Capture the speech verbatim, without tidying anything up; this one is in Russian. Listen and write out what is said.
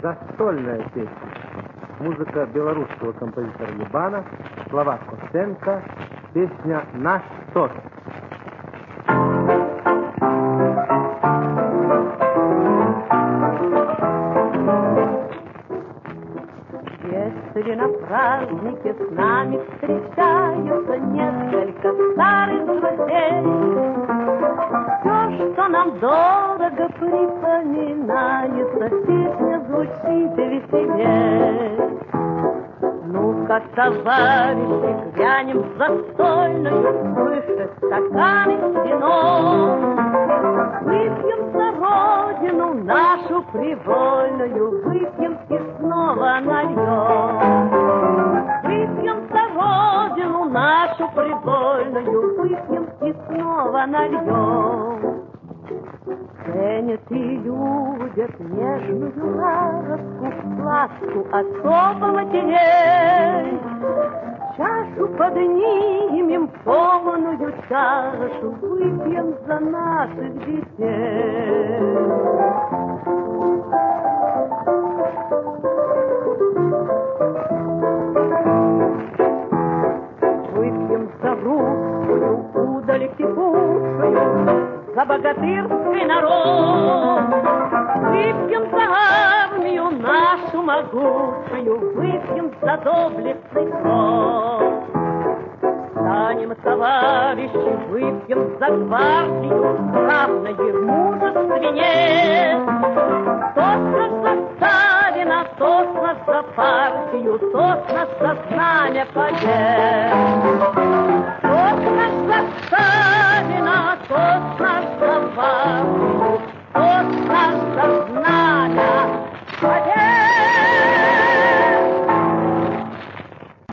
Застольная песня. Музыка белорусского композитора Любана, слова Костенко, песня «Наш тост». Если на празднике с нами встречаются несколько старых друзей, все, что нам дорого, припоминается, песня звучит веселей. Ну, как товарищи, глянем в застольную, выше стаканы с вином. Выпьем за родину нашу привольную, выпьем и снова нальем. Выпьем за родину нашу привольную, выпьем и снова нальем. Ценят и любят нежную ласку, ласку особого теней. Чашу поднимем, полную чашу, выпьем за наших детей. Выпьем за русскую удаль кипучую, за богатырский народ. Выпьем за армию нашу могучую, выпьем за доблестный ход. Станем, товарищи, выпьем за гвардию, равной в мужестве нет. Тост наш за Сталина, тост наш за партию, тост наш за знамя побед.